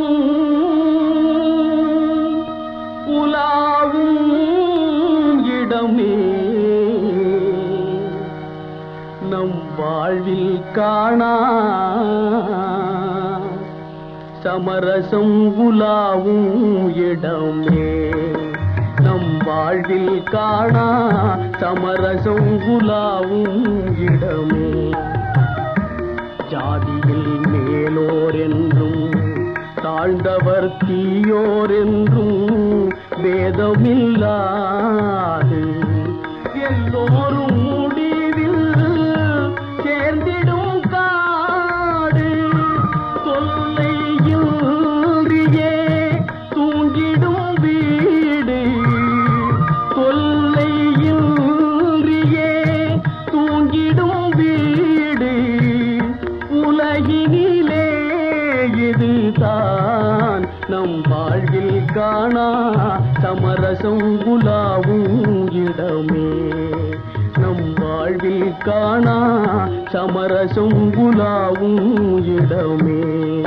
உலாவும் இடமே நம் வாழ்வில் காணா சமரசம் உலாவும் இடமே நம் வாழ்வில் காணா சமரசம் உலாவும் இடமே ஜாதியில் மேலோர் என்றும் தாழ்ந்தவர் தீயோர் என்றும் வேதமில்லாது எல்லோரும் முடிவில் சேர்ந்திடும் காடு தொல்லையின்றியே தூங்கிடும் வீடு தொல்லையின்றியே தூங்கிடும் வீடு உலகினிலே இதுதான் நம் வாழ்வில் காணா சமரசம் உலாவும் இடமே நம் வாழ்வில் காணா சமரசம் உலாவும் இடமே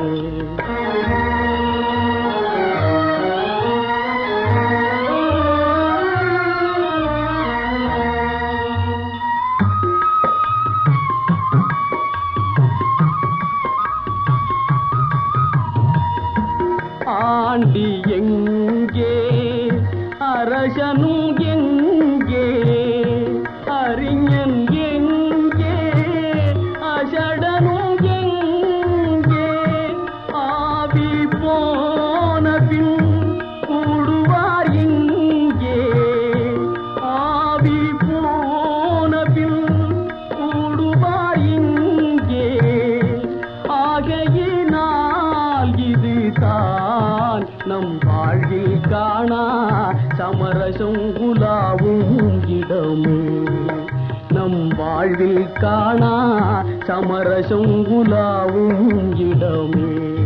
ஆண்டி எங்கே அரசனும் எங்கே அறிஞன் எங்கே அசடனும் எங்கே ஆவி போன பின் கூடுவார் எங்கே ஆவி போன பின் கூடுவார் எங்கே ஆகையினால் இதுதான் நம் வாழ்வில் காணா சமரசம் உலாவும் இடமே நம் வாழ்வில் காணா சமரசம் உலாவும் இடமே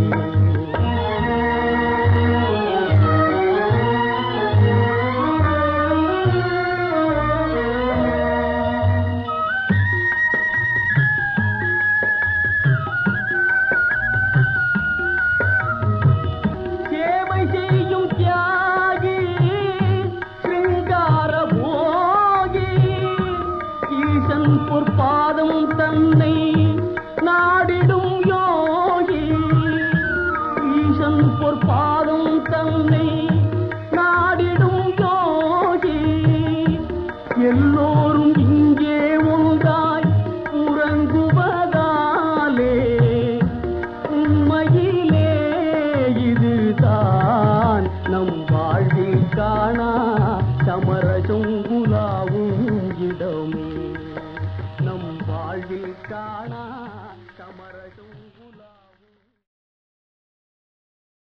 பொற்பாதம் தன்னை நாடிடும் யோகி ஈசன் பொற்பாதம் தன்னை நாடிடும் யோகி எல்லோரும் இங்கே ஒன்றாய் உறங்குவதாலே உண்மையிலே இதுதான் நம் வாழ்வில் காணா சமரசம் உலாவும் இடமே நம் வாழ்வில் காணா சமரசம்